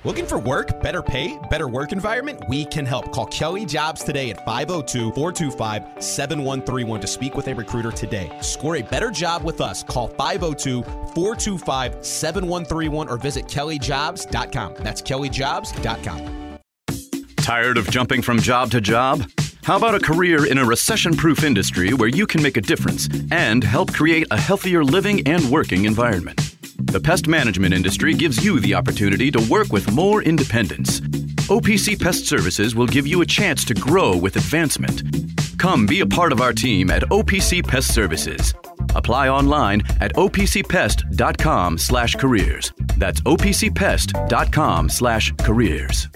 Looking for work, better pay, better work environment? We can help. Call Kelly Jobs today at 502-425-7131 to speak with a recruiter today. Score a better job with us. Call 502-425-7131 or visit kellyjobs.com. That's kellyjobs.com. Tired of jumping from job to job? How about a career in a recession-proof industry where you can make a difference and help create a healthier living and working environment? The pest management industry gives you the opportunity to work with more independence. OPC Pest Services will give you a chance to grow with advancement. Come be a part of our team at OPC Pest Services. Apply online at opcpest.com/careers. That's opcpest.com/careers.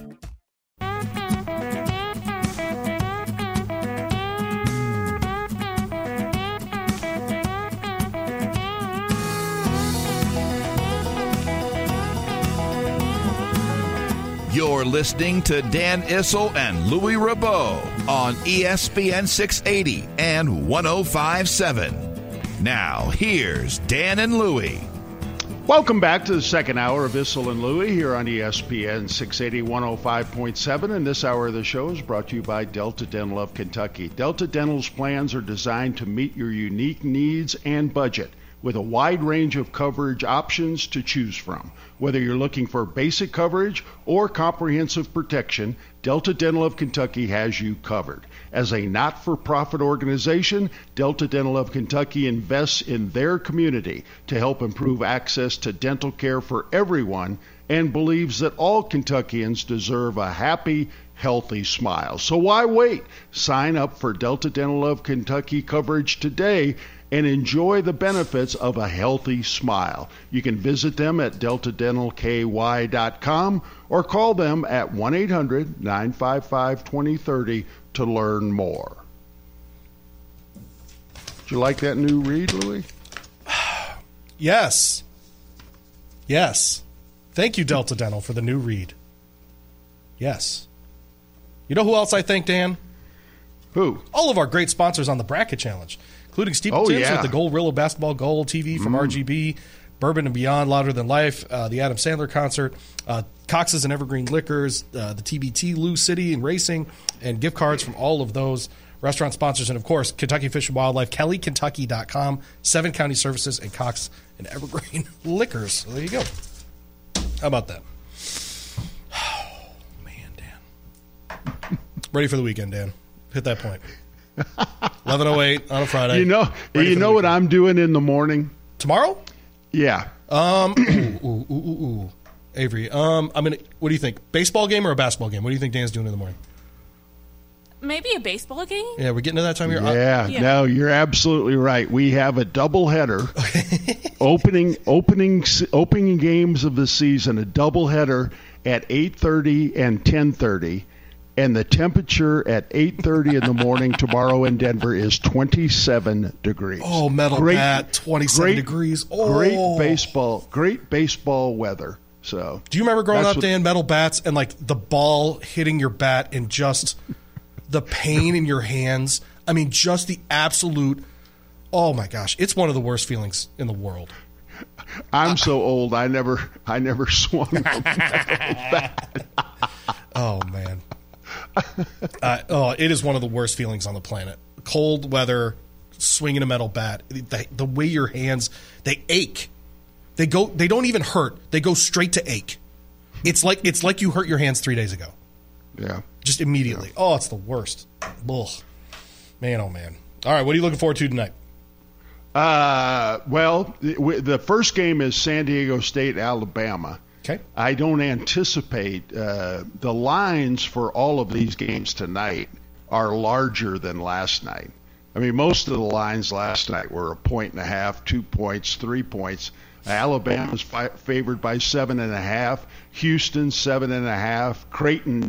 You're listening to Dan Issel and Louis Rabot on ESPN 680 and 105.7. Now, here's Dan and Louis. Welcome back to the second hour of Issel and Louis here on ESPN 680, 105.7. And this hour of the show is brought to you by Delta Dental of Kentucky. Delta Dental's plans are designed to meet your unique needs and budget, with a wide range of coverage options to choose from. Whether you're looking for basic coverage or comprehensive protection, Delta Dental of Kentucky has you covered. As a not-for-profit organization, Delta Dental of Kentucky invests in their community to help improve access to dental care for everyone and believes that all Kentuckians deserve a happy, healthy smile. So why wait? Sign up for Delta Dental of Kentucky coverage today and enjoy the benefits of a healthy smile. You can visit them at deltadentalky.com or call them at 1-800-955-2030 to learn more. Did you like that new read, Louis? Yes. Yes. Thank you, Delta Dental, for the new read. Yes. You know who else I thank, Dan? Who? All of our great sponsors on the Bracket Challenge, including Steeple Tims with the Gold Basketball Gold TV from RGB, Bourbon and Beyond, Louder Than Life, the Adam Sandler concert, Cox's and Evergreen Liquors, the TBT, Lou City and Racing, and gift cards from all of those restaurant sponsors. And, of course, Kentucky Fish and Wildlife, KellyKentucky.com, 7 County Services, and Cox and Evergreen Liquors. So there you go. How about that? Oh, man, Dan. Ready for the weekend, Dan. Hit that point. 11:08 on a Friday. You know what I'm doing in the morning tomorrow? Yeah. Avery. What do you think? Baseball game or a basketball game? What do you think Dan's doing in the morning? Maybe a baseball game. Yeah, we're getting to that time of year. Yeah. No, you're absolutely right. We have a doubleheader. opening games of the season, a doubleheader at 8:30 and 10:30. And the temperature at 8:30 in the morning tomorrow in Denver is 27 degrees. Oh, bat, 27 degrees. Oh. Great baseball weather. So, do you remember growing up, Dan, metal bats and like the ball hitting your bat and just the pain in your hands? I mean, just the absolute. Oh my gosh, it's one of the worst feelings in the world. I'm so old. I never swung a metal bat. Oh man. It is one of the worst feelings on the planet. Cold weather, swinging a metal bat. The way your hands, they ache. They don't even hurt. They go straight to ache. It's like you hurt your hands 3 days ago. Yeah. Just immediately. Yeah. Oh, it's the worst. Ugh. Man, oh man. All right, what are you looking forward to tonight? Well, the first game is San Diego State, Alabama. Okay. I don't anticipate the lines for all of these games tonight are larger than last night. I mean, most of the lines last night were 1.5, 2 points, 3 points. Alabama's favored by 7.5. Houston 7.5. Creighton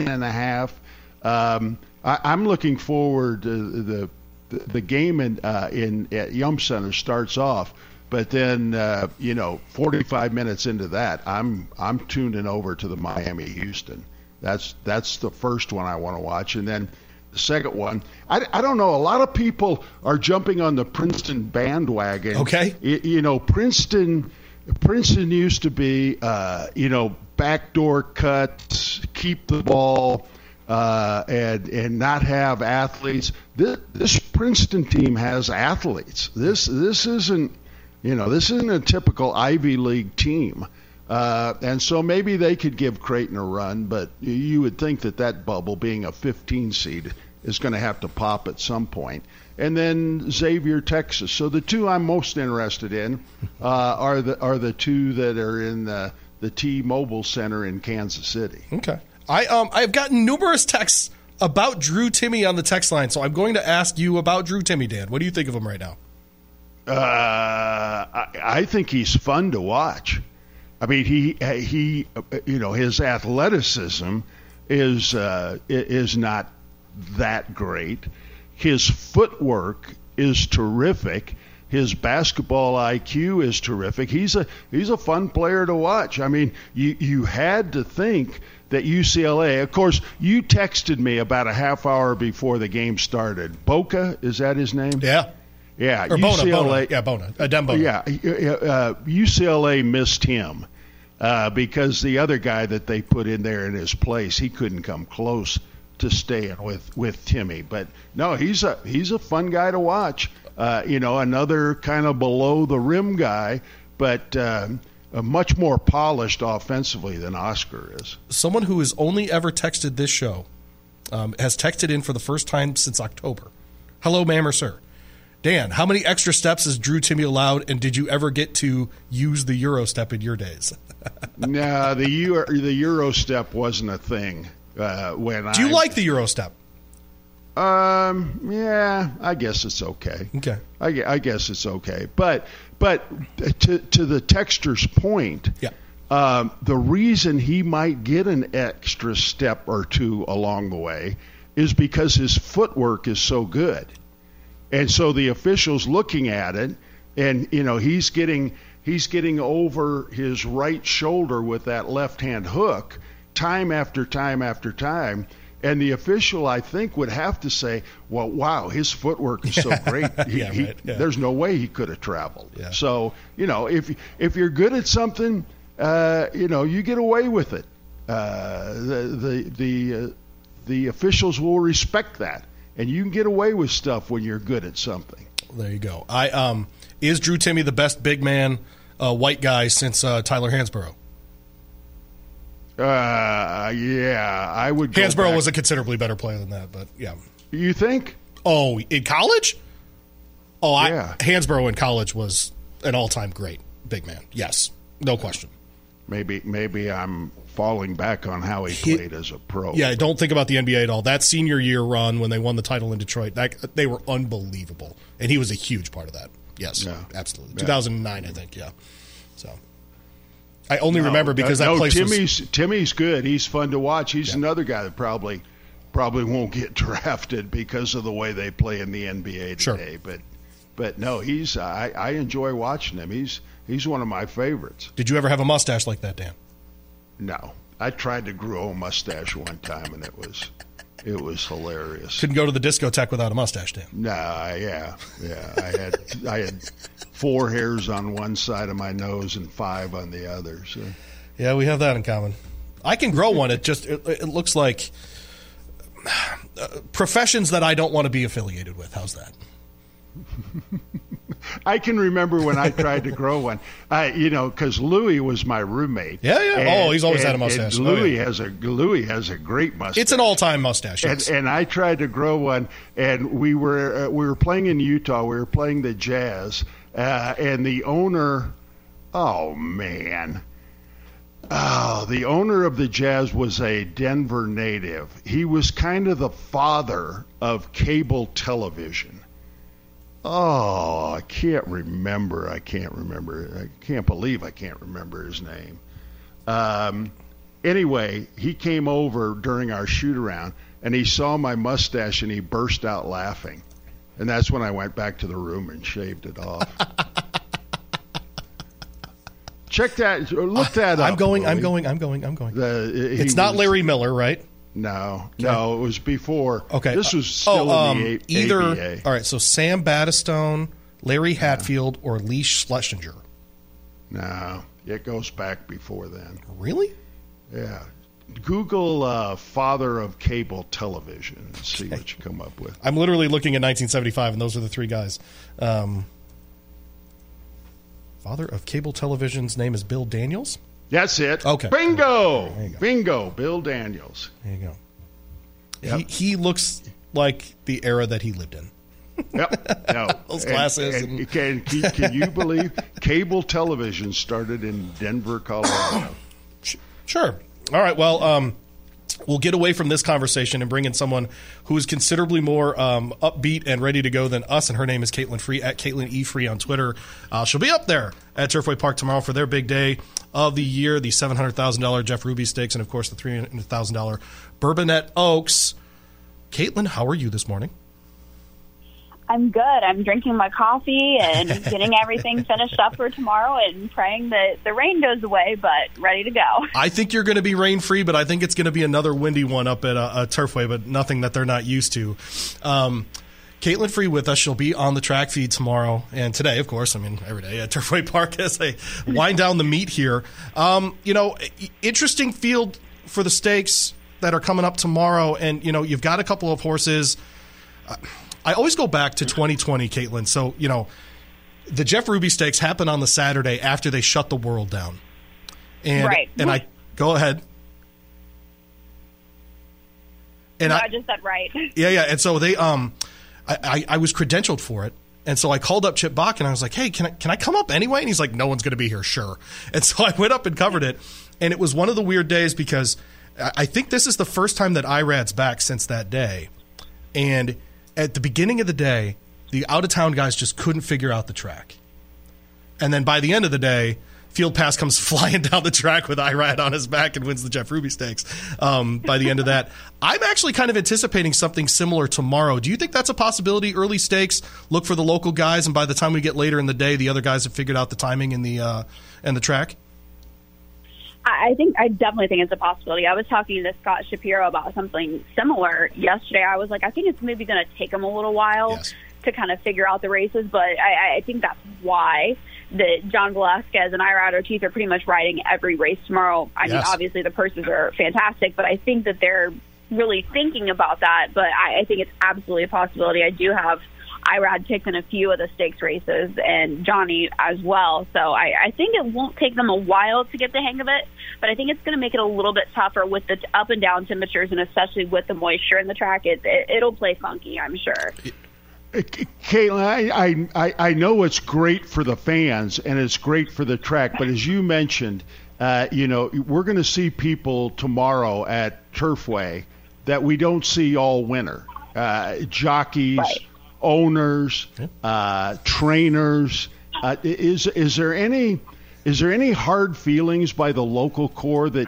9.5. I'm looking forward to the game at Yum Center starts off. But then, 45 minutes into that, I'm tuning over to the Miami-Houston. That's the first one I want to watch. And then the second one, I don't know. A lot of people are jumping on the Princeton bandwagon. Okay. Princeton used to be, backdoor cuts, keep the ball, and not have athletes. This Princeton team has athletes. This isn't a typical Ivy League team. And so maybe they could give Creighton a run, but you would think that bubble, being a 15 seed, is going to have to pop at some point. And then Xavier, Texas. So the two I'm most interested in are the two that are in the T-Mobile Center in Kansas City. Okay. I've gotten numerous texts about Drew Timme on the text line, so I'm going to ask you about Drew Timme, Dan. What do you think of him right now? I think he's fun to watch. I mean, he his athleticism is not that great. His footwork is terrific. His basketball IQ is terrific. He's a fun player to watch. I mean, you had to think that UCLA, of course, you texted me about a half hour before the game started. Boca, is that his name? Yeah. Yeah. Or UCLA, Bona. Yeah, Bona. Dan Bona. Yeah. UCLA missed him because the other guy that they put in there in his place, he couldn't come close to staying with Timme. But no, he's a fun guy to watch. Another kind of below the rim guy, but much more polished offensively than Oscar is. Someone who has only ever texted this show has texted in for the first time since October. Hello, ma'am or sir. Dan, how many extra steps has Drew Timme allowed, and did you ever get to use the Euro step in your days? No, the Euro step wasn't a thing. Do you like the Euro step? Yeah, I guess it's okay. Okay. I guess it's okay. But to the texter's point, yeah. The reason he might get an extra step or two along the way is because his footwork is so good. And so the officials looking at it, and he's getting over his right shoulder with that left-hand hook time after time after time. And the official, I think, would have to say, well, wow, his footwork is so great. There's no way he could have traveled. Yeah. So, if you're good at something, you get away with it. The officials will respect that. And you can get away with stuff when you're good at something. There you go. Is Drew Timme the best big man white guy since Tyler Hansborough? Yeah, I would go Hansborough back. was a considerably better player than that, but yeah. You think? Oh, in college? Oh, yeah. Hansborough in college was an all-time great big man. Yes, no question. Maybe I'm falling back on how he played as a pro. Yeah, don't think about the NBA at all. That senior year run when they won the title in Detroit, they were unbelievable, and he was a huge part of that. Yes, yeah. Absolutely. 2009, I think. Yeah. So I only remember because that place Timmy's good. He's fun to watch. He's another guy that probably won't get drafted because of the way they play in the NBA today. Sure. But no, I enjoy watching him. He's one of my favorites. Did you ever have a mustache like that, Dan? No. I tried to grow a mustache one time, and it was hilarious. Couldn't go to the discotheque without a mustache, Dan. Nah, yeah. I had 4 hairs on one side of my nose and 5 on the other. So. Yeah, we have that in common. I can grow one. It looks like professions that I don't want to be affiliated with. How's that? I can remember when I tried to grow one, because Louis was my roommate. Yeah. He's always had a mustache. Louis has a great mustache. It's an all-time mustache. Yes. And I tried to grow one, and we were playing in Utah. We were playing the Jazz, and the owner, the owner of the Jazz was a Denver native. He was kind of the father of cable television. I can't remember. I can't believe I can't remember his name. Anyway, he came over during our shoot-around, and he saw my mustache, and he burst out laughing. And that's when I went back to the room and shaved it off. Check that. Look that up. I'm going. It's not Larry Miller, right? No, it was before. Okay. This was still in the either. ABA. All right, so Sam Battistone, Larry Hatfield, or Lee Schlesinger. No, it goes back before then. Really? Yeah. Google father of cable television and see what you come up with. I'm literally looking at 1975, and those are the three guys. Father of cable television's name is Bill Daniels? That's it. Okay. Bingo! Bingo, Bill Daniels. There you go. Yep. He looks like the era that he lived in. Yep. No. Those glasses. And can you believe cable television started in Denver, Colorado? Sure. All right. Well, we'll get away from this conversation and bring in someone who is considerably more upbeat and ready to go than us, and her name is Caitlin Free, at Caitlin E. Free on Twitter. She'll be up there at Turfway Park tomorrow for their big day of the year, the $700,000 Jeff Ruby Stakes, and, of course, the $300,000 Bourbonnette Oaks. Caitlin, how are you this morning? I'm good. I'm drinking my coffee and getting everything finished up for tomorrow and praying that the rain goes away, but ready to go. I think you're going to be rain-free, but I think it's going to be another windy one up at Turfway, but nothing that they're not used to. Caitlin Free with us. She'll be on the track feed tomorrow and today, of course. I mean, every day at Turfway Park as they wind down the meet here. Interesting field for the stakes that are coming up tomorrow, and, you've got a couple of horses. I always go back to 2020, Caitlin. So, the Jeff Ruby Stakes happened on the Saturday after they shut the world down. And, right. And I go ahead. And no, I just said right. Yeah. And so they, I was credentialed for it. And so I called up Chip Bach and I was like, hey, can I come up anyway? And he's like, no one's going to be here. Sure. And so I went up and covered it. And it was one of the weird days because I think this is the first time that IRAD's back since that day. And at the beginning of the day, the out-of-town guys just couldn't figure out the track. And then by the end of the day, Field Pass comes flying down the track with IRAD on his back and wins the Jeff Ruby Stakes by the end of that. I'm actually kind of anticipating something similar tomorrow. Do you think that's a possibility? Early stakes, look for the local guys, and by the time we get later in the day, the other guys have figured out the timing and the track? I definitely think it's a possibility. I was talking to Scott Shapiro about something similar yesterday. I was like, I think it's maybe going to take him a little while to kind of figure out the races, but I think that's why that John Velasquez and Irad Ortiz are pretty much riding every race tomorrow. I mean, obviously the purses are fantastic, but I think that they're really thinking about that, but I think it's absolutely a possibility. I do have Irad picked in a few of the stakes races and Johnny as well. So I think it won't take them a while to get the hang of it, but I think it's going to make it a little bit tougher with the up and down temperatures, and especially with the moisture in the track. It'll play funky, I'm sure. Caitlin, I know it's great for the fans and it's great for the track, but as you mentioned, we're going to see people tomorrow at Turfway that we don't see all winter. Jockeys, right. Owners, trainers. Is there any hard feelings by the local core that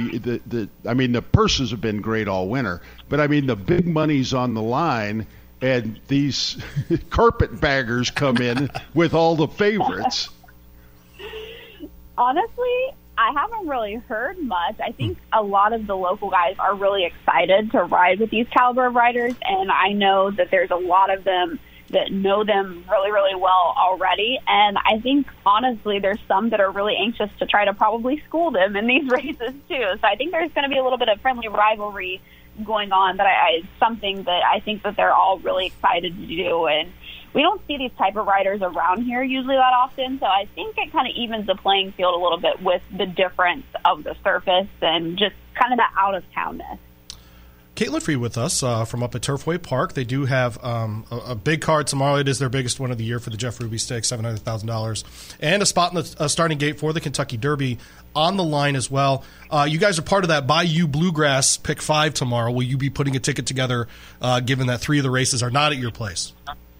the purses have been great all winter, but I mean the big money's on the line, and these carpetbaggers come in with all the favorites? Honestly, I haven't really heard much. I think a lot of the local guys are really excited to ride with these caliber of riders, and I know that there's a lot of them that know them really, really well already. And I think, honestly, there's some that are really anxious to try to probably school them in these races, too. So I think there's going to be a little bit of friendly rivalry going on, but it's something that I think that they're all really excited to do. And we don't see these type of riders around here usually that often, so I think it kind of evens the playing field a little bit with the difference of the surface and just kind of the out-of-townness. Caitlin Free with us from up at Turfway Park. They do have a big card tomorrow. It is their biggest one of the year for the Jeff Ruby Stakes, $700,000, and a spot in the starting gate for the Kentucky Derby on the line as well. You guys are part of that Bayou Bluegrass Pick 5 tomorrow. Will you be putting a ticket together, given that 3 of the races are not at your place?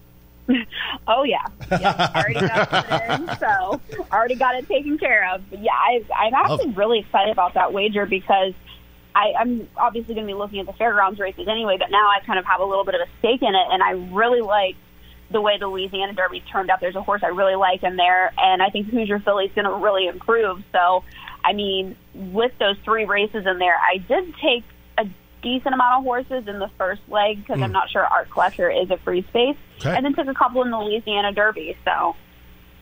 Oh, yeah. Already got it in, so already got it taken care of. But yeah, I'm actually really excited about that wager because I'm obviously going to be looking at the fairgrounds races anyway, but now I kind of have a little bit of a stake in it, and I really like the way the Louisiana Derby turned out. There's a horse I really like in there, and I think Hoosier Philly's going to really improve. So, I mean, with those 3 races in there, I did take a decent amount of horses in the first leg because I'm not sure Art Collector is a free space, and then took a couple in the Louisiana Derby. So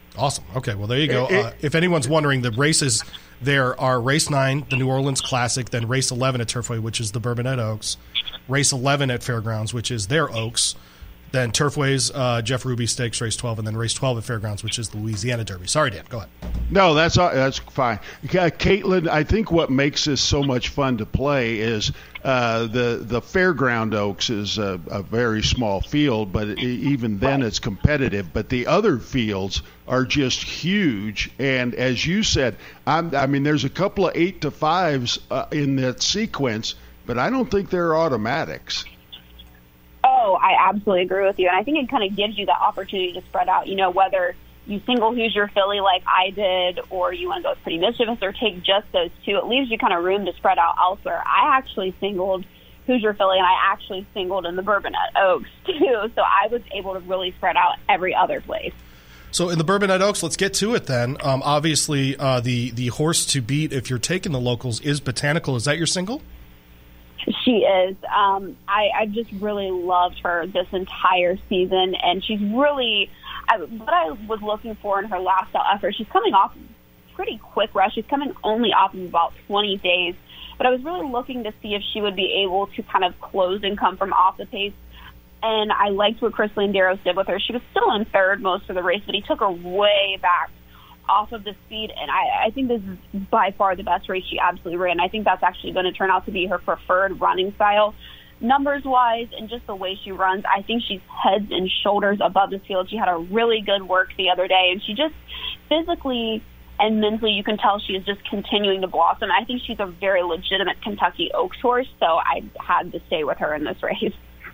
Awesome. Okay, well, there you go. If anyone's wondering, the races there are Race 9, the New Orleans Classic, then Race 11 at Turfway, which is the Bourbonnais Oaks, Race 11 at Fairgrounds, which is their Oaks, then Turfway's Jeff Ruby Stakes, Race 12, and then Race 12 at Fairgrounds, which is the Louisiana Derby. Sorry, Dan, go ahead. No, that's fine. Caitlin, I think what makes this so much fun to play is the Fairground Oaks is a very small field, but even then it's competitive. But the other fields are just huge. And as you said, there's a couple of 8 to 5s in that sequence, but I don't think they're automatics. Oh, I absolutely agree with you. And I think it kind of gives you the opportunity to spread out, whether you single Hoosier Philly like I did, or you want to go with Pretty Mischievous, or take just those two. It leaves you kind of room to spread out elsewhere. I actually singled Hoosier Philly, and I actually singled in the Bourbonnais Oaks, too. So I was able to really spread out every other place. So in the Bourbonnais Oaks, let's get to it then. Obviously, the horse to beat, if you're taking the locals, is Botanical. Is that your single? She is. I just really loved her this entire season, and she's really what I was looking for in her last effort. She's coming off a pretty quick rush. She's coming only off of about 20 days, but I was really looking to see if she would be able to kind of close and come from off the pace. And I liked what Chris Landeros did with her. She was still in third most of the race, but he took her way back off of the speed, and I think this is by far the best race she absolutely ran. I think that's actually going to turn out to be her preferred running style. Numbers-wise and just the way she runs, I think she's heads and shoulders above this field. She had a really good work the other day, and she just physically and mentally, you can tell she is just continuing to blossom. I think she's a very legitimate Kentucky Oaks horse, so I had to stay with her in this race.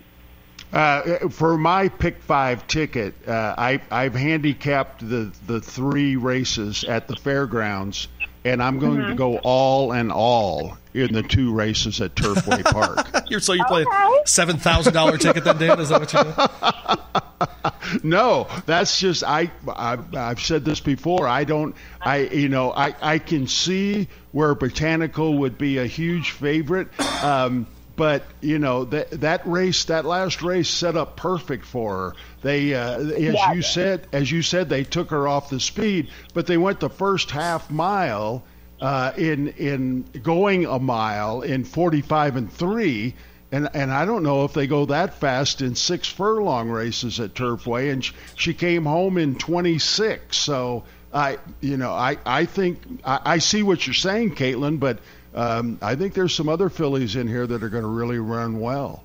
For my Pick 5 ticket, I've handicapped the 3 races at the fairgrounds, and I'm going to go all and all in the 2 races at Turfway Park. So you play a $7,000 ticket then, Dan? Is that what you do? No, that's just I've said this before. I can see where Botanical would be a huge favorite. But that last race set up perfect for her. They, as you said, they took her off the speed, but they went the first half mile in going a mile in 45 and 3, and I don't know if they go that fast in 6 furlong races at Turfway. And she came home in 26. So I think I see what you're saying, Caitlin, but. I think there's some other fillies in here that are going to really run well.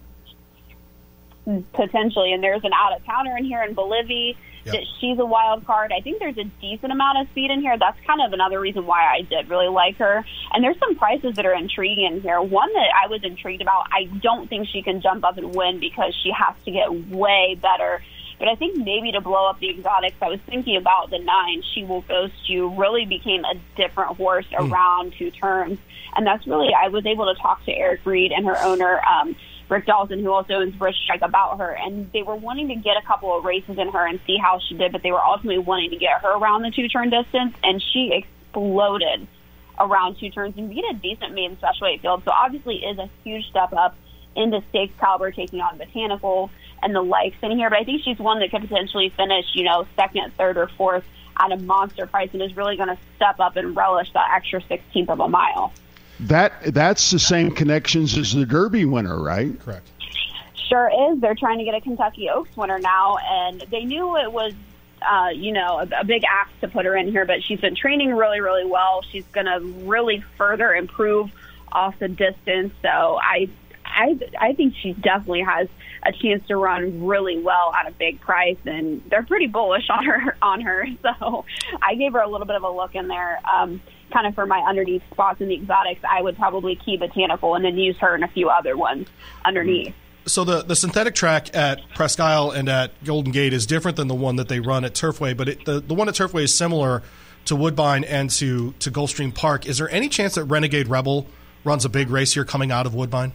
Potentially, and there's an out-of-towner in here in Bolivia. That she's a wild card. I think there's a decent amount of speed in here. That's kind of another reason why I did really like her. And there's some prices that are intriguing in here. One that I was intrigued about, I don't think she can jump up and win because she has to get way better. But I think maybe to blow up the exotics, I was thinking about the 9, She Will Ghost You, really became a different horse around 2 turns. And that's really, I was able to talk to Eric Reed and her owner, Rick Dawson, who also owns Rich Strike, about her. And they were wanting to get a couple of races in her and see how she did, but they were ultimately wanting to get her around the 2-turn distance. And she exploded around 2 turns and beat a decent maiden special weight field. So obviously is a huge step up into stakes caliber, taking on Botanical and the likes in here. But I think she's one that could potentially finish, second, third, or fourth at a monster price and is really going to step up and relish that extra 16th of a mile. That's the same connections as the Derby winner, right? Correct. Sure is. They're trying to get a Kentucky Oaks winner now, and they knew it was, a big ask to put her in here, but she's been training really, really well. She's going to really further improve off the distance. So I think she definitely has a chance to run really well at a big price, and they're pretty bullish on her. So I gave her a little bit of a look in there. Kind of for my underneath spots in the exotics, I would probably keep Botanical and then use her in a few other ones underneath. So the synthetic track at Presque Isle and at Golden Gate is different than the one that they run at Turfway, but the one at Turfway is similar to Woodbine and to Gulfstream Park. Is there any chance that Renegade Rebel runs a big race here coming out of Woodbine?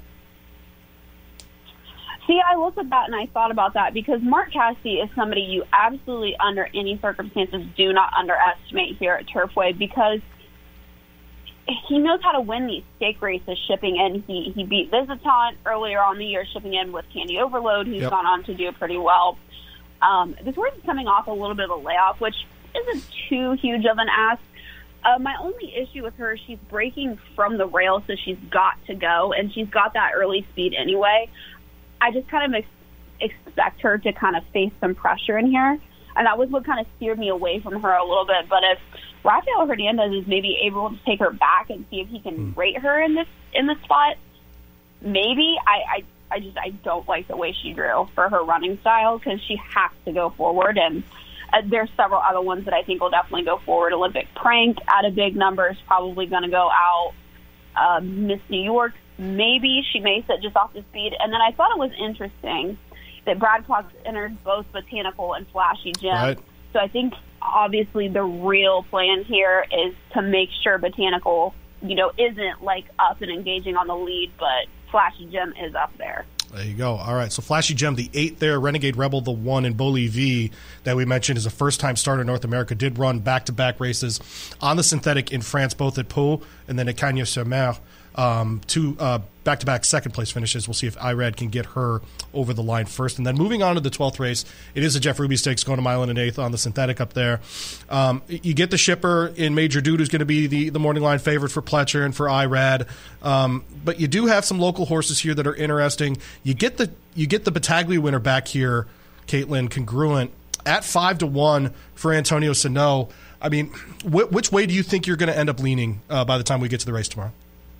See, I looked at that and I thought about that because Mark Cassidy is somebody you absolutely, under any circumstances, do not underestimate here at Turfway because he knows how to win these stake races shipping in. He beat Visitant earlier on the year shipping in with Candy Overload, who's gone on to do pretty well. This horse is coming off a little bit of a layoff, which isn't too huge of an ask. My only issue with her, she's breaking from the rail, so she's got to go, and she's got that early speed anyway. I just kind of expect her to kind of face some pressure in here, and that was what kind of steered me away from her a little bit. But if Rafael Hernandez is maybe able to take her back and see if he can rate her in this spot, maybe. I don't like the way she drew for her running style, because she has to go forward, and there's several other ones that I think will definitely go forward. Olympic Prank at a big number is probably going to go out. Miss New York, maybe she may sit just off the speed. And then I thought it was interesting that Brad Cox entered both Botanical and Flashy Gem. Right. So I think obviously the real plan here is to make sure Botanical, isn't like up and engaging on the lead, but Flashy Gem is up there. There you go. All right, so Flashy Gem, the 8 there, Renegade Rebel, the 1, and Bolivie that we mentioned is a first-time starter in North America, did run back-to-back races on the synthetic in France, both at Pau and then at Cagnes-sur-Mer. 2 back-to-back second-place finishes. We'll see if Irad can get her over the line first. And then moving on to the 12th race, it is a Jeff Ruby Stakes going a mile and an eighth on the synthetic up there. You get the shipper in Major Dude, who's going to be the morning line favorite for Pletcher and for Irad. But you do have some local horses here that are interesting. You get the Battaglia winner back here, Caitlin, congruent, at 5-1 for Antonio Sano. I mean, which way do you think you're going to end up leaning by the time we get to the race tomorrow?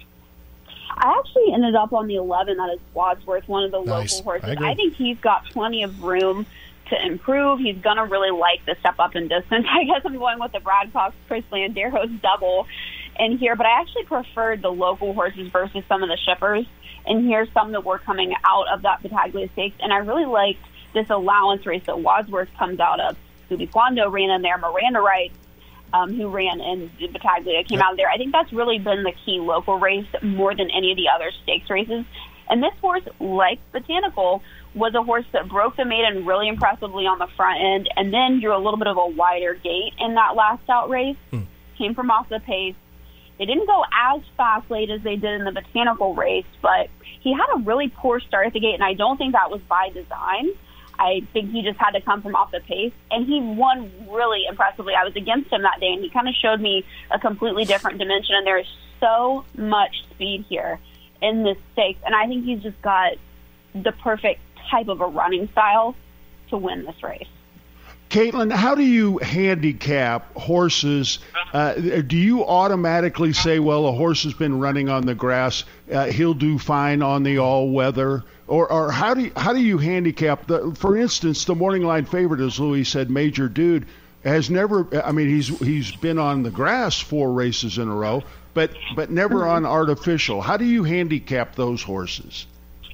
I actually ended up on the 11. That is Wadsworth, one of the local horses. I think he's got plenty of room to improve. He's going to really like the step up in distance. I guess I'm going with the Brad Cox, Chris Landeros double in here, but I actually preferred the local horses versus some of the shippers. And here's some that were coming out of that Battaglia Stakes, and I really liked this allowance race that Wadsworth comes out of. Subi Quando ran in there, Miranda Wright, who ran in Battaglia, came out of there. I think that's really been the key local race more than any of the other stakes races. And this horse, like Botanical, was a horse that broke the maiden really impressively on the front end and then drew a little bit of a wider gate in that last out race. Came from off the pace. They didn't go as fast late as they did in the Botanical race, but he had a really poor start at the gate, and I don't think that was by design. I think he just had to come from off the pace, and he won really impressively. I was against him that day, and he kind of showed me a completely different dimension, and there is so much speed here in this stakes, and I think he's just got the perfect type of a running style to win this race. Caitlin, how do you handicap horses? Do you automatically say, well, a horse has been running on the grass, he'll do fine on the all-weather? Or how do you handicap for instance, the morning line favorite, as Louis said, Major Dude, has never. I mean, he's been on the grass 4 races in a row, but never on artificial. How do you handicap those horses?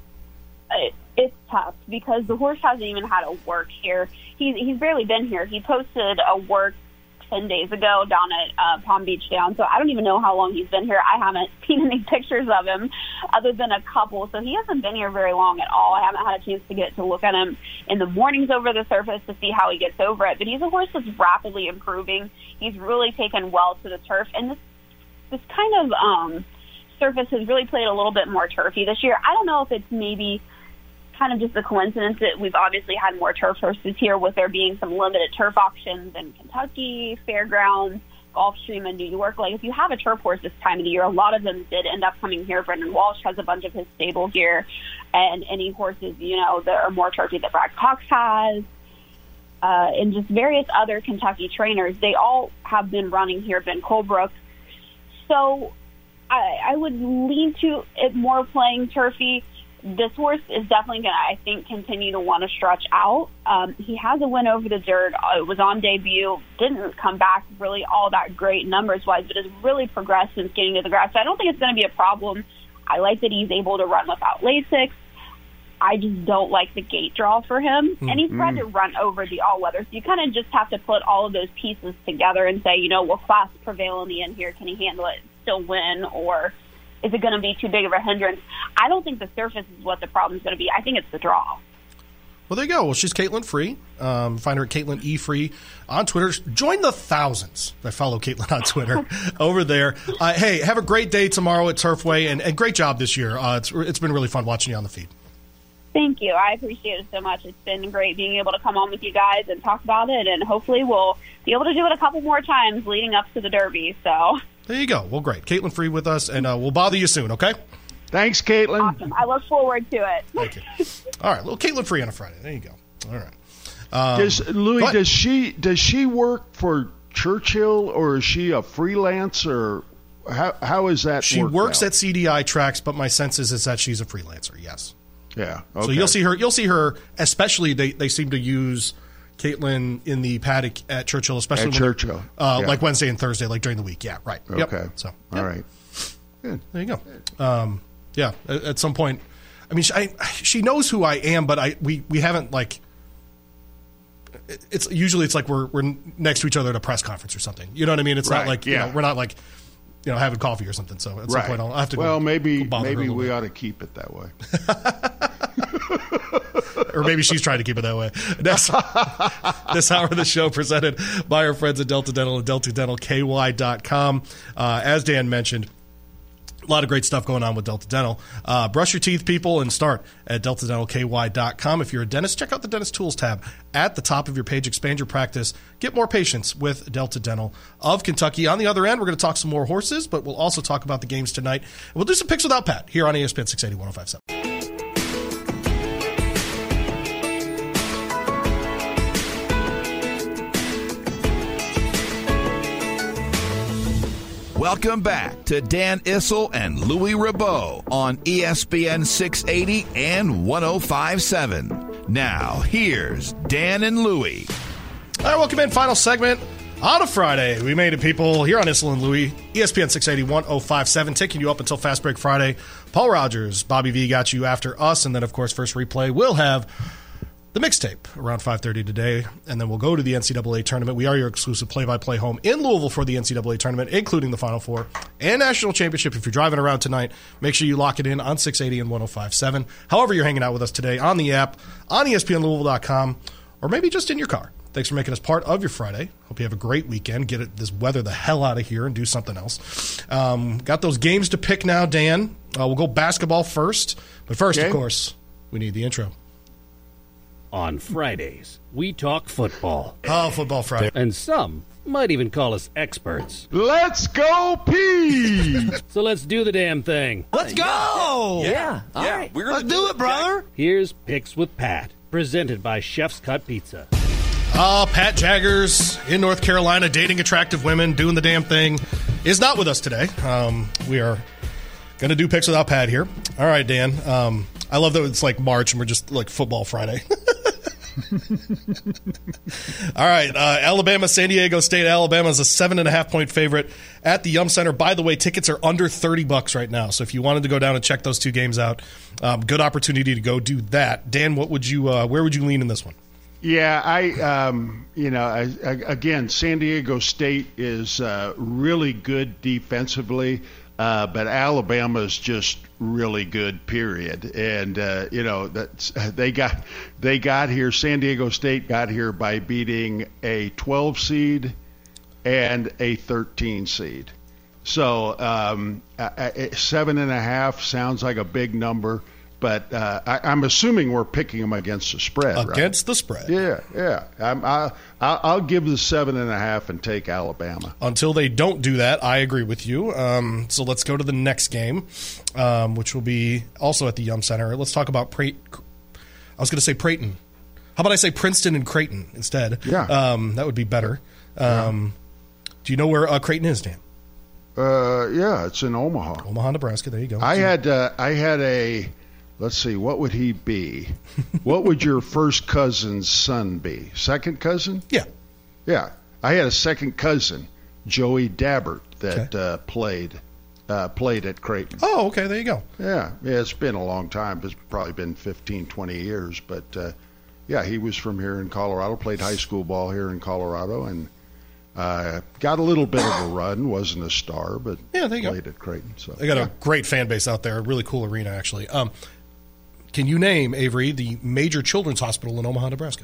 It's tough because the horse hasn't even had a work here. He's barely been here. He posted a work 10 days ago down at Palm Beach Down, so I don't even know how long he's been here. I haven't seen any pictures of him other than a couple, so he hasn't been here very long at all. I haven't had a chance to get to look at him in the mornings over the surface to see how he gets over it, but he's a horse that's rapidly improving. He's really taken well to the turf, and this kind of surface has really played a little bit more turfy this year. I don't know if it's maybe kind of just a coincidence that we've obviously had more turf horses here with there being some limited turf auctions in Kentucky, Fairgrounds, Gulfstream, and New York. Like, if you have a turf horse this time of the year, a lot of them did end up coming here. Brendan Walsh has a bunch of his stable here, and any horses, that are more turfy that Brad Cox has, and just various other Kentucky trainers, they all have been running here, Ben Colebrook. So I would lean to it more playing turfy. This horse is definitely going to, I think, continue to want to stretch out. He has a win over the dirt. It was on debut. Didn't come back really all that great numbers-wise, but has really progressed since getting to the grass. So I don't think it's going to be a problem. I like that he's able to run without Lasix. I just don't like the gate draw for him. And he's tried to run over the all-weather. So you kind of just have to put all of those pieces together and say, will class prevail in the end here? Can he handle it, still win, or is it going to be too big of a hindrance? I don't think the surface is what the problem's going to be. I think it's the draw. Well, there you go. Well, she's Caitlin Free. Find her at Caitlin E. Free on Twitter. Join the thousands that follow Caitlin on Twitter over there. Hey, have a great day tomorrow at Turfway, and great job this year. It's been really fun watching you on the feed. Thank you. I appreciate it so much. It's been great being able to come on with you guys and talk about it, and hopefully we'll be able to do it a couple more times leading up to the Derby. So there you go. Well, great. Caitlin Free with us, and we'll bother you soon, okay? Thanks, Caitlin. Awesome. I look forward to it. Thank you. All right, little Caitlin Free on a Friday. There you go. All right. Does she work for Churchill, or is she a freelancer? How is that? She works at CDI Tracks, but my sense is that she's a freelancer. Yes. Yeah. Okay. So you'll see her. Especially they seem to use Caitlin in the paddock at Churchill, especially Churchill, like Wednesday and Thursday, like during the week. Yeah. Right. Okay. Yep. So all right. Good. There you go. Yeah. At some point, I mean, she knows who I am, but we haven't like. It's usually like we're next to each other at a press conference or something. You know what I mean? It's not like we're not like having coffee or something. So at some point I'll have to. Well, maybe we ought to keep it that way. Or maybe she's trying to keep it that way. This hour of the show presented by our friends at Delta Dental and DeltaDentalKY.com. As Dan mentioned, a lot of great stuff going on with Delta Dental. Brush your teeth, people, and start at DeltaDentalKY.com. If you're a dentist, check out the Dentist Tools tab at the top of your page. Expand your practice. Get more patients with Delta Dental of Kentucky. On the other end, we're going to talk some more horses, but we'll also talk about the games tonight. And we'll do some Picks Without Pat here on ESPN 680 1057. Welcome back to Dan Issel and Louis Ribot on ESPN 680 and 1057. Now, here's Dan and Louis. All right, welcome in. Final segment on a Friday. We made it, people, here on Issel and Louis, ESPN 680 1057, taking you up until Fast Break Friday. Paul Rogers, Bobby V got you after us, and then, of course, First Replay will have the mixtape around 5:30 today, and then we'll go to the NCAA tournament. We are your exclusive play-by-play home in Louisville for the NCAA tournament, including the Final Four and National Championship. If you're driving around tonight, make sure you lock it in on 680 and 1057. However you're hanging out with us today, on the app, on ESPNLouisville.com, or maybe just in your car. Thanks for making us part of your Friday. Hope you have a great weekend. Get this weather the hell out of here and do something else. Got those games to pick now, Dan. We'll go basketball first. But first, of course, we need the intro. On Fridays, we talk football. Oh, Football Friday. And some might even call us experts. Let's go, Pete! So let's do the damn thing. Let's go! Yeah. All right. Let's do it, brother. Here's Picks with Pat, presented by Chef's Cut Pizza. Pat Jaggers in North Carolina, dating attractive women, doing the damn thing, is not with us today. We are going to do Picks Without Pat here. All right, Dan. I love that it's like March and we're just like Football Friday. All right, Alabama, San Diego State. Alabama is a 7.5-point favorite at the Yum Center. By the way, tickets are under $30 right now. So if you wanted to go down and check those two games out, good opportunity to go do that. Dan, what would you? Where would you lean in this one? Yeah, again, San Diego State is really good defensively. But Alabama is just really good, period. And they got here. San Diego State got here by beating a 12 seed and a 13 seed. So 7.5 sounds like a big number, but I'm assuming we're picking them against the spread. Against the spread. Yeah. I'll give the 7.5 and take Alabama. Until they don't do that, I agree with you. So let's go to the next game, which will be also at the Yum Center. Let's talk about I was going to say Creighton. How about I say Princeton and Creighton instead? Yeah. That would be better. Do you know where Creighton is, Dan? Yeah, it's in Omaha. Omaha, Nebraska. There you go. I had a. Let's see, what would he be? What would your first cousin's son be? Second cousin? Yeah. Yeah. I had a second cousin, Joey Dabbert, that played at Creighton. Oh, okay. There you go. Yeah. It's been a long time. It's probably been 15, 20 years. But, he was from here in Colorado, played high school ball here in Colorado, and got a little bit of a run. Wasn't a star, but played at Creighton. So they got a great fan base out there. A really cool arena, actually. Can you name, Avery, the major children's hospital in Omaha, Nebraska?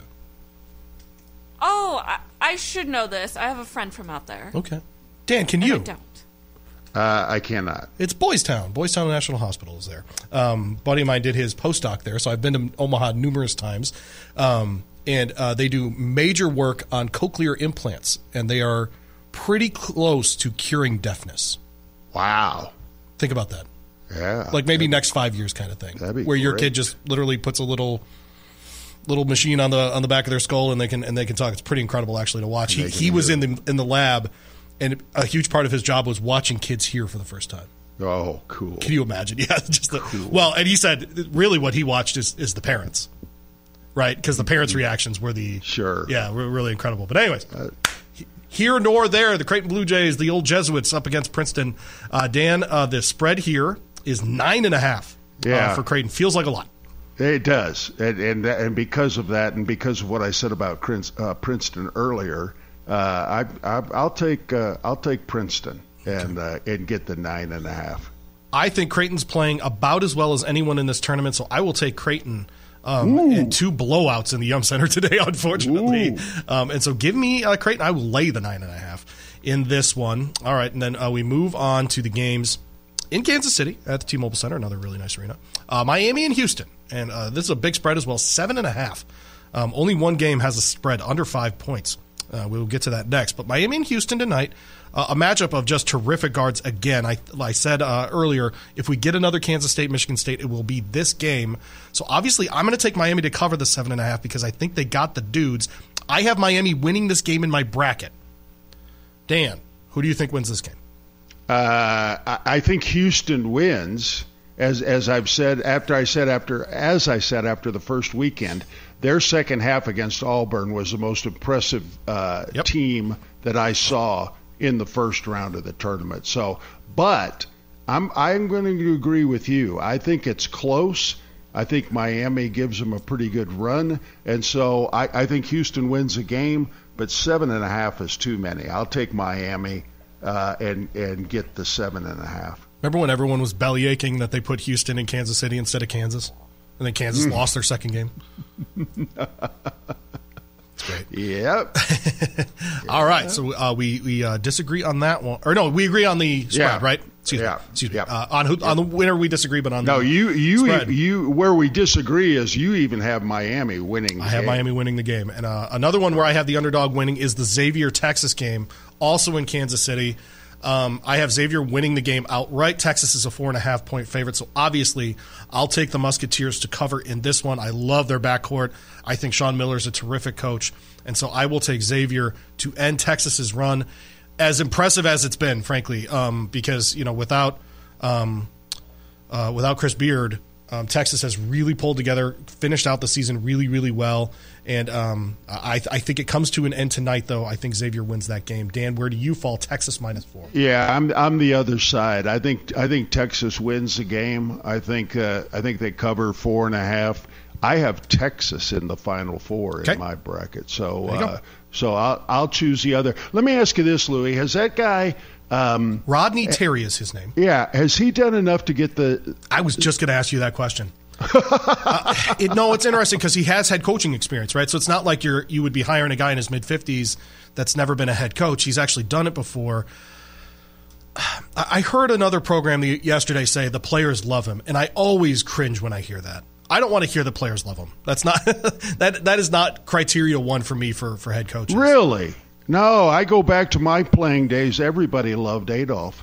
Oh, I should know this. I have a friend from out there. Okay. Dan, can you? I don't. I cannot. It's Boys Town. Boys Town National Hospital is there. Buddy of mine did his postdoc there, so I've been to Omaha numerous times. And they do major work on cochlear implants, and they are pretty close to curing deafness. Wow. Think about that. Yeah. Like maybe next 5 years kind of thing. That'd be where great. your kid just literally puts a little machine on the back of their skull and they can talk. It's pretty incredible actually to watch. He was in the lab, and a huge part of his job was watching kids hear for the first time. Oh, cool. Can you imagine? Yeah, just cool. Well, and he said really what he watched is the parents. Right? Because the parents' reactions were were really incredible. But anyways, here nor there, the Creighton Blue Jays, the old Jesuits up against Princeton. Dan, the spread here is 9.5 for Creighton. Feels like a lot. It does, and because of that, and because of what I said about Princeton earlier, I'll take Princeton and get the 9.5. I think Creighton's playing about as well as anyone in this tournament, so I will take Creighton. And 2 blowouts in the Yum Center today, unfortunately. And so give me Creighton. I will lay the 9.5 in this one. All right, and then we move on to the games in Kansas City at the T-Mobile Center, another really nice arena. Miami and Houston, and this is a big spread as well, 7.5. Only one game has a spread under 5 points. We will get to that next. But Miami and Houston tonight, a matchup of just terrific guards again. I said earlier, if we get another Kansas State, Michigan State, it will be this game. So obviously I'm going to take Miami to cover the 7.5 because I think they got the dudes. I have Miami winning this game in my bracket. Dan, who do you think wins this game? I think Houston wins. As I said after the first weekend, their second half against Auburn was the most impressive team that I saw in the first round of the tournament. So, but I'm going to agree with you. I think it's close. I think Miami gives them a pretty good run, and so I think Houston wins the game. But 7.5 is too many. I'll take Miami and get the 7.5. Remember when everyone was bellyaching that they put Houston in Kansas City instead of Kansas? And then Kansas lost their second game? That's great. Yep. All right, so we disagree on that one. Or no, we agree on the spread, right? Excuse me. On the winner we disagree, but on the spread. you where we disagree is you even have Miami winning the game. I have Miami winning the game. And another one where I have the underdog winning is the Xavier-Texas game, also in Kansas City. I have Xavier winning the game outright. Texas is a 4.5-point favorite, so obviously I'll take the Musketeers to cover in this one. I love their backcourt. I think Sean Miller is a terrific coach, and so I will take Xavier to end Texas's run, as impressive as it's been, frankly, because without Chris Beard, Texas has really pulled together, finished out the season really, really well. And I think it comes to an end tonight, though. I think Xavier wins that game. Dan, where do you fall? Texas -4. Yeah, I'm the other side. I think Texas wins the game. I think they cover 4.5. I have Texas in the Final Four in my bracket. So I'll choose the other. Let me ask you this, Louis. Has that guy Rodney Terry is his name? Yeah. Has he done enough to get the? I was just going to ask you that question. No, it's interesting because he has head coaching experience, right? So it's not like you would be hiring a guy in his mid-50s that's never been a head coach. He's actually done it before. I heard another program yesterday say the players love him, and I always cringe when I hear that. I don't want to hear the players love him. That's not that is not criteria one for me for head coaches. Really? No, I go back to my playing days. Everybody loved Adolph.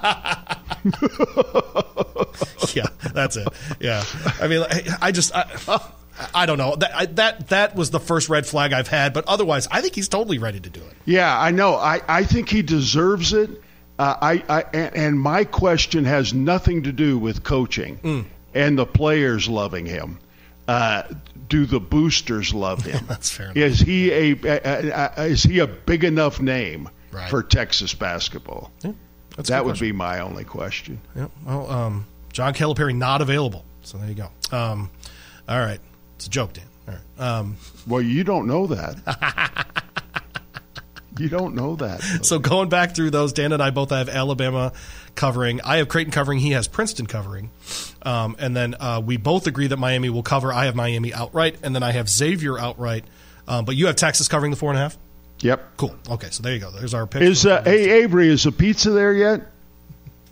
Yeah, that's it. Yeah, I mean, I don't know. That was the first red flag I've had, but otherwise, I think he's totally ready to do it. Yeah, I know. I think he deserves it. And my question has nothing to do with coaching and the players loving him. Do the boosters love him? That's fair enough. Is he a big enough name for Texas basketball? Yeah, that would be my only question. Yeah. Well, John Calipari not available, so there you go. All right, it's a joke, Dan. All right. Well, you don't know that. You don't know that. So going back through those, Dan and I both have Alabama covering. I have Creighton covering. He has Princeton covering. And then we both agree that Miami will cover. I have Miami outright, and then I have Xavier outright. But you have Texas covering the 4.5? Yep. Cool. Okay, so there you go. There's our pick. Hey, Avery, is the pizza there yet?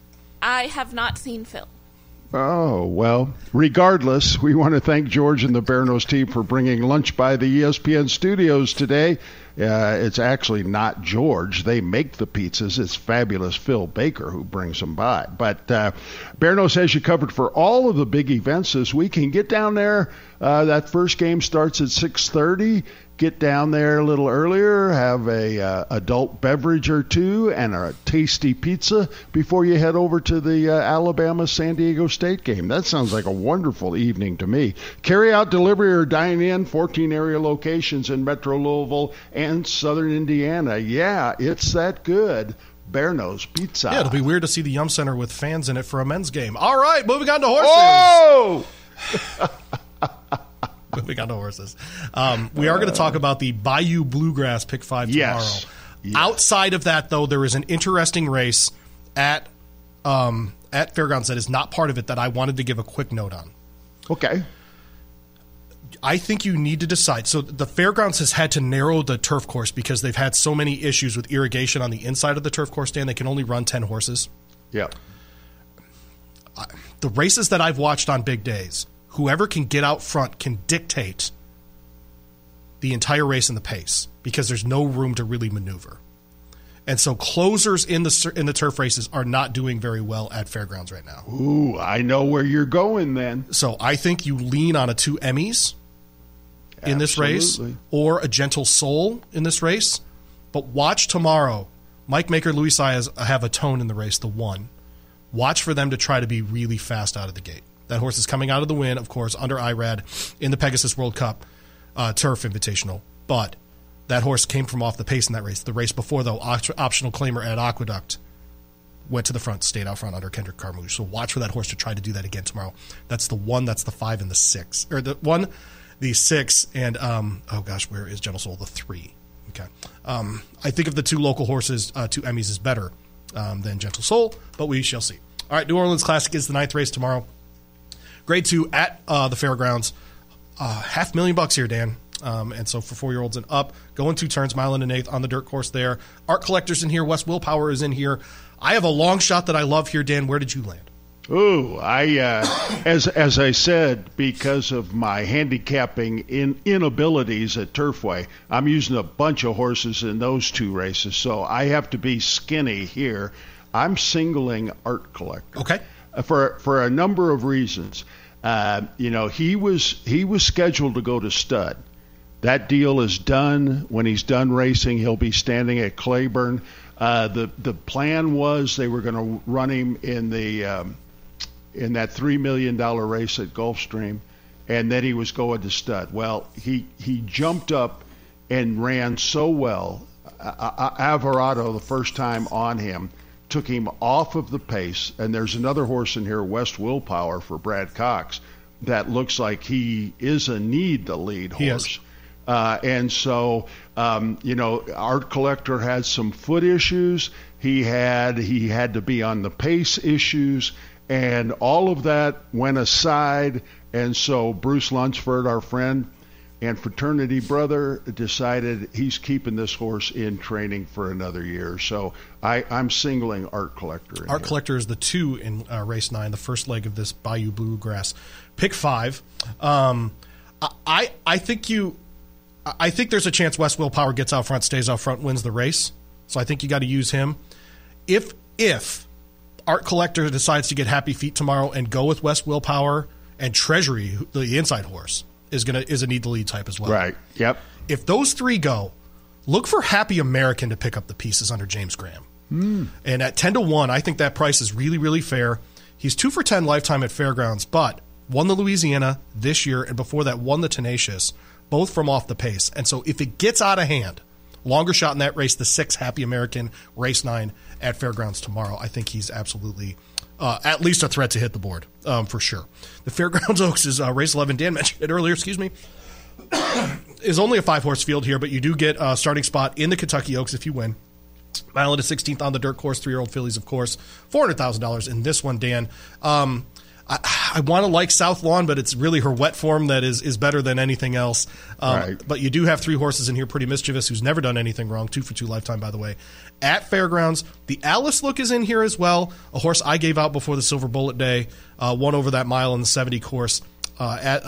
I have not seen Phil. Oh, well, regardless, we want to thank George and the Bear Nose team for bringing lunch by the ESPN studios today. It's actually not George. They make the pizzas. It's fabulous Phil Baker who brings them by. But Bear Nose has you covered for all of the big events this weekend. Get down there. That first game starts at 6:30. Get down there a little earlier, have a adult beverage or two and a tasty pizza before you head over to the Alabama-San Diego State game. That sounds like a wonderful evening to me. Carry out, delivery, or dine in, 14 area locations in Metro Louisville and Southern Indiana. Yeah, it's that good. Bear Nose Pizza. Yeah, it'll be weird to see the Yum Center with fans in it for a men's game. All right, moving on to horses. Oh! Moving on to horses. We are going to talk about the Bayou Bluegrass Pick 5 tomorrow. Yes. Outside of that, though, there is an interesting race at Fairgrounds that is not part of it that I wanted to give a quick note on. Okay. I think you need to decide. So the Fairgrounds has had to narrow the turf course because they've had so many issues with irrigation on the inside of the turf course stand. They can only run 10 horses. Yeah. The races that I've watched on big days, whoever can get out front can dictate the entire race and the pace because there's no room to really maneuver. And so closers in the turf races are not doing very well at Fairgrounds right now. Ooh, I know where you're going then. So I think you lean on a 2 Emmys in this race or a Gentle Soul in this race. But watch tomorrow. Mike Maker, Luis Saez have a tone in the race, the 1. Watch for them to try to be really fast out of the gate. That horse is coming out of the win, of course, under IRAD in the Pegasus World Cup Turf Invitational. But that horse came from off the pace in that race. The race before, though, optional claimer at Aqueduct went to the front, stayed out front under Kendrick Carmouche. So watch for that horse to try to do that again tomorrow. That's the 1, that's the 5, and the 6. Or the 1, the 6, and, where is Gentle Soul? The 3. Okay. I think of the 2 local horses, 2 Emmys is better than Gentle Soul, but we shall see. All right, New Orleans Classic is the 9th race tomorrow. Grade 2 at the Fairgrounds. $500,000 here, Dan. And so for 4-year-olds and up, going 2 turns, mile and an eighth on the dirt course there. Art Collector's in here. West Willpower is in here. I have a long shot that I love here, Dan. Where did you land? Ooh, as I said, because of my handicapping inabilities at Turfway, I'm using a bunch of horses in those 2 races, so I have to be skinny here. I'm singling Art Collector. Okay. For a number of reasons. He was scheduled to go to stud. That deal is done. When he's done racing, he'll be standing at Claiborne. The plan was they were going to run him in that $3 million race at Gulfstream, and then he was going to stud. Well, he jumped up and ran so well. Alvarado, the first time on him, took him off of the pace, and there's another horse in here, West Willpower, for Brad Cox, that looks like he is a need to lead horse. And so, Art Collector had some foot issues. He had to be on the pace issues, and all of that went aside. And so Bruce Lunsford, our friend and fraternity brother, decided he's keeping this horse in training for another year. So I'm singling Art Collector. Art Collector is the 2 in race 9, the first leg of this Bayou Bluegrass Pick 5. I think there's a chance West Willpower gets out front, stays out front, wins the race. So I think you got to use him. If Art Collector decides to get happy feet tomorrow and go with West Willpower and Treasury, the inside horse, is a need to lead type as well. Right. Yep. If those 3 go, look for Happy American to pick up the pieces under James Graham. And at 10-1, I think that price is really, really fair. He's 2 for 10 lifetime at Fairgrounds, but won the Louisiana this year, and before that won the Tenacious, both from off the pace. And so if it gets out of hand, longer shot in that race, the 6 Happy American, race 9 at Fairgrounds tomorrow. I think he's absolutely at least a threat to hit the board, for sure. The Fairgrounds Oaks is race 11. Dan mentioned it earlier, is only a 5-horse field here, but you do get a starting spot in the Kentucky Oaks if you win. Mile and a 16th on the dirt course, 3-year-old fillies, of course. $400,000 in this one, Dan. I want to like South Lawn, but it's really her wet form that is better than anything else. Right. But you do have 3 horses in here, Pretty Mischievous, who's never done anything wrong, 2 for 2 lifetime, by the way. At Fairgrounds, the Alice Look is in here as well, a horse I gave out before the Silver Bullet Day, won over that mile in the 70 course at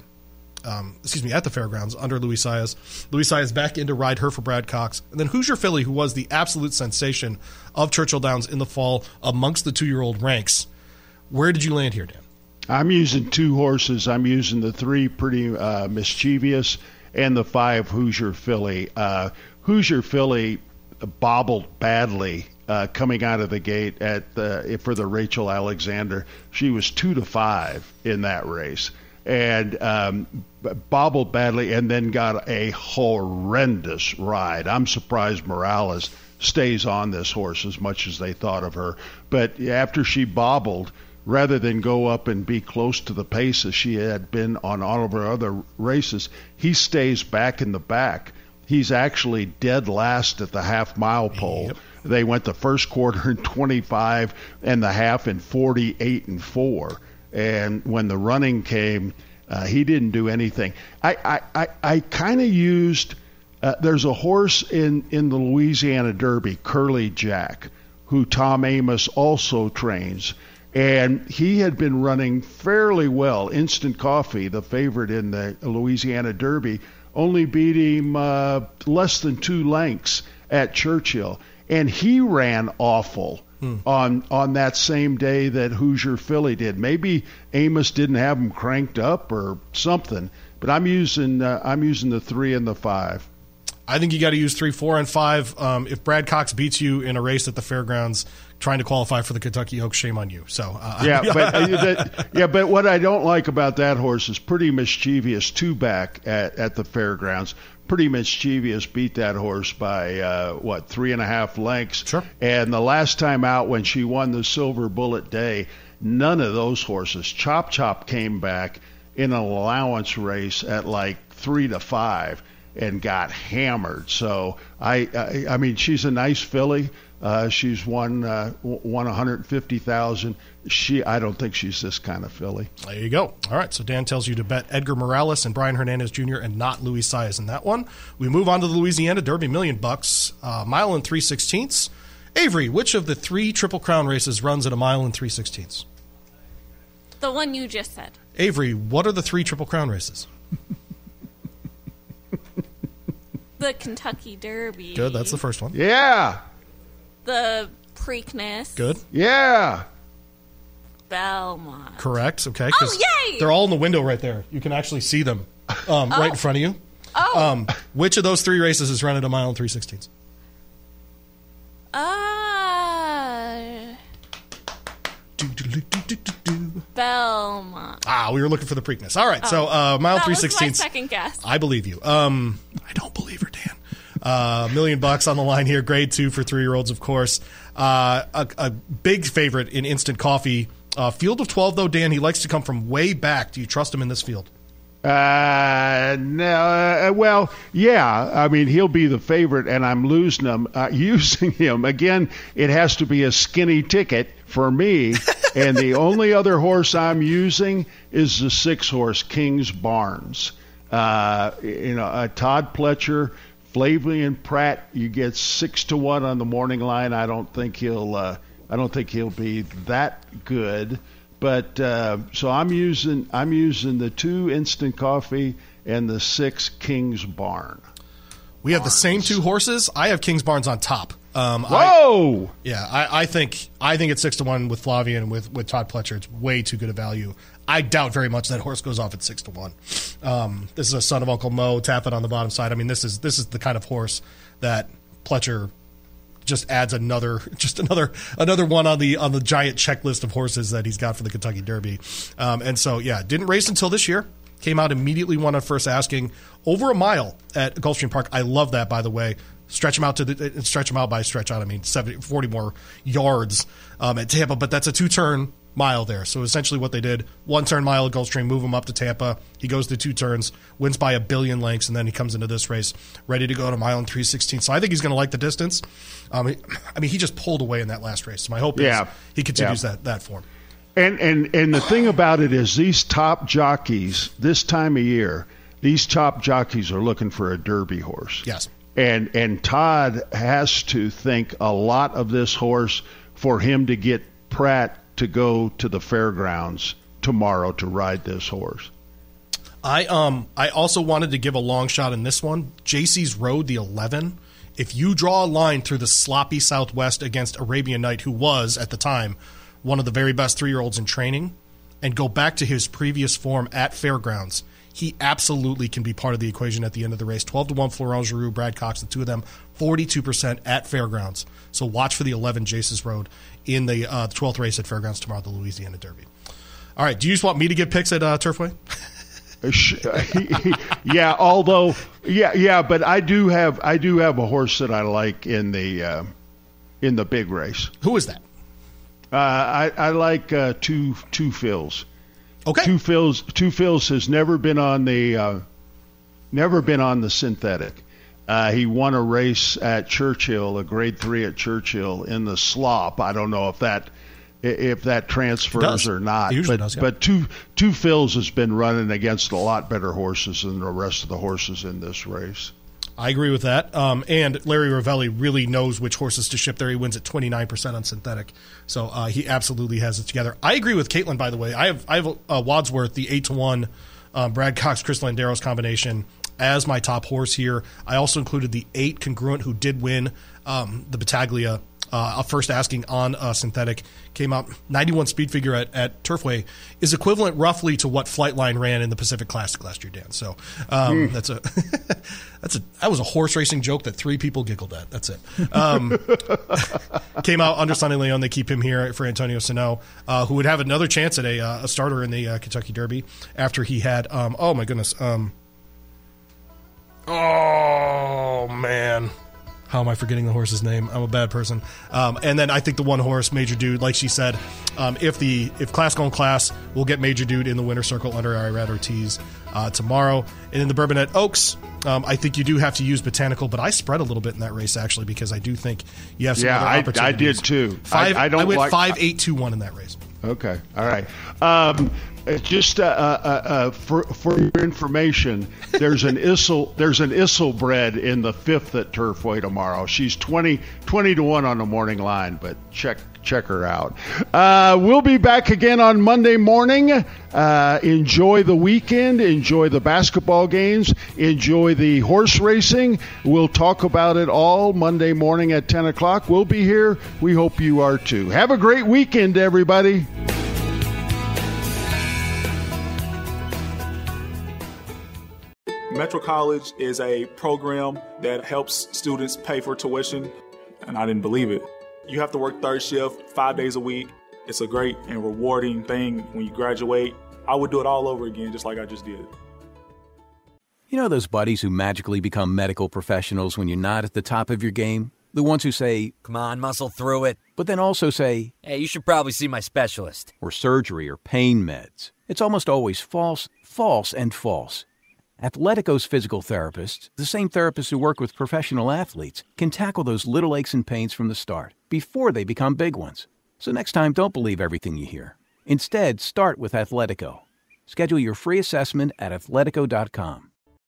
the Fairgrounds under Louis Saez. Louis Saez back in to ride her for Brad Cox. And then Hoosier Philly, who was the absolute sensation of Churchill Downs in the fall amongst the 2-year-old ranks. Where did you land here, Dan? I'm using 2 horses. I'm using the 3 Pretty Mischievous and the 5 Hoosier Philly. Hoosier Philly bobbled badly coming out of the gate for the Rachel Alexander. She was 2-5 in that race and bobbled badly and then got a horrendous ride. I'm surprised Morales stays on this horse as much as they thought of her. But after she bobbled, rather than go up and be close to the pace as she had been on all of her other races, he stays back in the back. He's actually dead last at the half-mile pole. Yep. They went the first quarter in 25 and the half in 48-4. And when the running came, he didn't do anything. I kind of used there's a horse in the Louisiana Derby, Curly Jack, who Tom Amoss also trains. And he had been running fairly well. Instant Coffee, the favorite in the Louisiana Derby, only beat him less than 2 lengths at Churchill. And he ran awful on that same day that Hoosier Philly did. Maybe Amoss didn't have him cranked up or something. But I'm using the 3 and the 5. I think you got to use 3, 4, and 5. If Brad Cox beats you in a race at the Fairgrounds trying to qualify for the Kentucky Oaks, shame on you. So but what I don't like about that horse is Pretty Mischievous 2-back at the Fairgrounds. Pretty Mischievous beat that horse by 3.5 lengths. Sure. And the last time out when she won the Silver Bullet Day, none of those horses. Chop Chop came back in an allowance race at like 3-5. And got hammered. So I mean, she's a nice filly. She's won 150,000. I don't think she's this kind of filly. There you go. All right. So Dan tells you to bet Edgar Morales and Brian Hernandez Jr. and not Louis Saez in that one. We move on to the Louisiana Derby, $1,000,000, mile and 3/16. Avery, which of the 3 Triple Crown races runs at a mile and 3/16? The one you just said. Avery, what are the 3 Triple Crown races? The Kentucky Derby. Good, that's the first one. Yeah. The Preakness. Good. Yeah. Belmont. Correct. Okay. Yay! They're all in the window right there. You can actually see them right in front of you. Oh. Which of those 3 races is run at a mile and 3/16? Belmont. We were looking for the Preakness. All right, so mile 3/16. That was my second guess. I believe you. I don't believe her, Dan. $1,000,000 on the line here. Grade 2 for 3-year-olds, of course. A big favorite in Instant Coffee. Field of 12, though, Dan, he likes to come from way back. Do you trust him in this field? No. Well, yeah. I mean, he'll be the favorite, and I'm losing him. Using him again, it has to be a skinny ticket for me. And the only other horse I'm using is the 6-horse King's Barnes. Todd Pletcher, Flavian Pratt. You get 6-1 on the morning line. I don't think he'll be that good. But so I'm using the 2 Instant Coffee and the 6 King's Barn. We have the same 2 horses. I have King's Barnes on top. Whoa! I think it's 6-1 with Flavian and with Todd Pletcher. It's way too good a value. I doubt very much that horse goes off at 6-1. This is a son of Uncle Mo. Tap it on the bottom side. I mean, this is the kind of horse that Pletcher just adds another one on the giant checklist of horses that he's got for the Kentucky Derby. And so, didn't race until this year. Came out immediately, won on first asking over a mile at Gulfstream Park. I love that, by the way. Stretch him out by stretch out. I mean, 40 more yards at Tampa, but that's a 2-turn mile there. So essentially what they did, 1-turn mile at Gulfstream, move him up to Tampa. He goes to 2 turns, wins by 1 billion lengths, and then he comes into this race ready to go to mile and 3/16. So I think he's going to like the distance. I mean, he just pulled away in that last race. So my hope is he continues that form. And the thing about it is these top jockeys, this time of year, these top jockeys are looking for a Derby horse. Yes. And Todd has to think a lot of this horse for him to get Pratt to go to the fairgrounds tomorrow to ride this horse. I also wanted to give a long shot in this one. JC's Road, the 11. If you draw a line through the sloppy Southwest against Arabian Night, who was, at the time, one of the very best 3-year-olds in training, and go back to his previous form at fairgrounds, he absolutely can be part of the equation at the end of the race. 12-1 Florent Giroux, Brad Cox, the two of them, 42% at fairgrounds. So watch for the 11 JC's Road in the 12th race at fairgrounds tomorrow, the Louisiana Derby. All right, do you just want me to get picks at Turfway? Yeah, but I do have a horse that I like in the big race. Who is that? I like Two Phils. Okay. Two Phils has never been on the synthetic. He won a race at Churchill, a grade 3 at Churchill in the slop. I don't know if that transfers or not. It usually does, yeah. But Two Phils has been running against a lot better horses than the rest of the horses in this race. I agree with that. And Larry Ravelli really knows which horses to ship there. He wins at 29% on synthetic. So he absolutely has it together. I agree with Caitlin, by the way. I have Wadsworth, the 8-1 Brad Cox, Chris Landeros combination as my top horse here. I also included the 8 Congruent, who did win the Battaglia first asking on synthetic. Came out 91 speed figure at Turfway, is equivalent roughly to what Flightline ran in the Pacific Classic last year, Dan. So that was a horse racing joke that 3 people giggled at. That's it. Came out under Sonny Leon. They keep him here for Antonio Sano, who would have another chance at a starter in the Kentucky Derby after he had oh my goodness, oh man, how am I forgetting the horse's name? I'm a bad person. And then I think the one horse, Major Dude, like she said, if Class Gone Class, we'll get Major Dude in the winner's circle under Irad Ortiz tomorrow. And in the Bourbonnette Oaks, I think you do have to use Botanical, but I spread a little bit in that race actually because I do think you have some other opportunities. I did too. I went 5-8-2-1 in that race. Okay, all right. Just for your information, there's an Issel bred in the 5th at Turfway tomorrow. She's 20-1 on the morning line, but check her out. We'll be back again on Monday morning. Enjoy the weekend. Enjoy the basketball games. Enjoy the horse racing. We'll talk about it all Monday morning at 10 o'clock. We'll be here. We hope you are too. Have a great weekend, everybody. Metro College is a program that helps students pay for tuition, and I didn't believe it. You have to work third shift 5 days a week. It's a great and rewarding thing when you graduate. I would do it all over again, just like I just did. You know those buddies who magically become medical professionals when you're not at the top of your game? The ones who say, "Come on, muscle through it," but then also say, "Hey, you should probably see my specialist." Or surgery or pain meds. It's almost always false, false, and false. Athletico's physical therapists, the same therapists who work with professional athletes, can tackle those little aches and pains from the start, before they become big ones. So next time, don't believe everything you hear. Instead, start with Athletico. Schedule your free assessment at athletico.com.